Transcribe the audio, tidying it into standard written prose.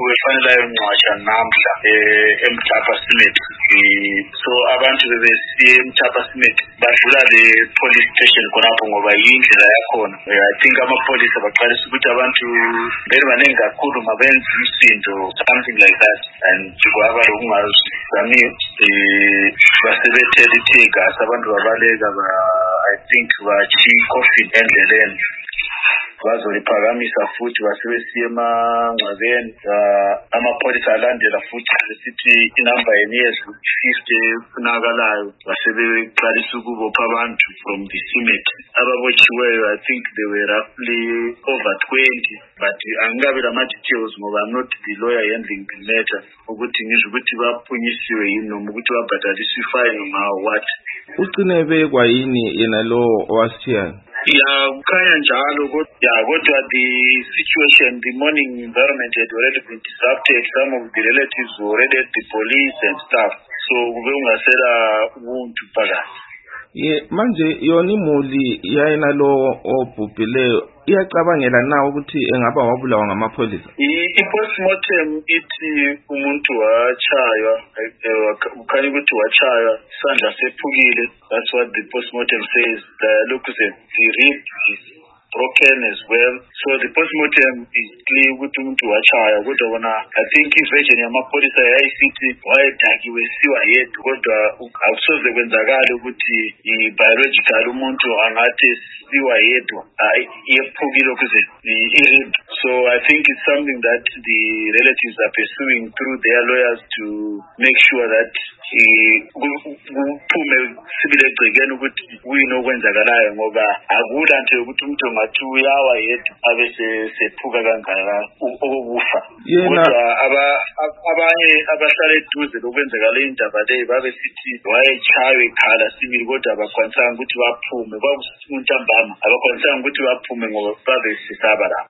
ubefanele ayongcwatshwa namhla eMthapa Cemetery. So abantu bebesiye eMthapa Cemetery badlula le police station khonapho ngoba yindlela yakhona. I think amapholisa baqalisa ukuthi abantu bebaningi kakhulu mabenze umsindo, something like that, and kwaba lokungazami basebethela itegas abantu babaleka I think coffin endleleni bazoliphakamisa futhi basebesiye emangcwabeni. Amapholisa alandela futhi besithi inamba yemiyezi 50 funakalayo basebeqalisa ukubopha abantu from the cemetery. Ababotshiweyo I think they were roughly over 20, but angikabi lama-details ngoba I'm not the lawyer handling the matter ukuthi ngisho ukuthi baphunyisiwe yini noma ukuthi babhadaliswe ifine noma what. Ugcine bekwa yini yena lo owasithiyana? Kukhanya njalo kodwa the situation, the mourning environment had already been disrupted. Some of the relatives were already at the police and stuff, so kube ungasela umuntu phakathi. Manje yona imuli yayena lo obhubhileyo iyacabangela na ukuthi engaba wabulawa ngamapholisa? I-postmortem ithi umuntu wachaywa, ukhanya ukuthi wachaywa isandla sephukile. That's what the postmortem says. Look, the rib is broken as well. So the postmortem is clear ukuthi umuntu wachaya kodwa bona I think version yamapholisa yayisithi wayedakiwe siwa yedwa kodwa akusoze kwenzakala ukuthi biological umuntu angathi siwa yedwa yephukile ukuze i-rib. So I think it's something that the relatives are pursuing through their lawyers to make sure that kuphume sibile egcekeni ukuthi kuyini okwenzakalayo ngoba akula nje ukuthi umuntu ngathi uyawa yedwa abese sephuka kangaka okufa. Kodwa abanye abahlala eduze lokwenzakala indaba le babesithi wayechawe ikhala sibili kodwa abakwanisanga ukuthi baphume. Kwakusithi untambama abakwanisanga ukuthi baphume ngoba babesisaba la.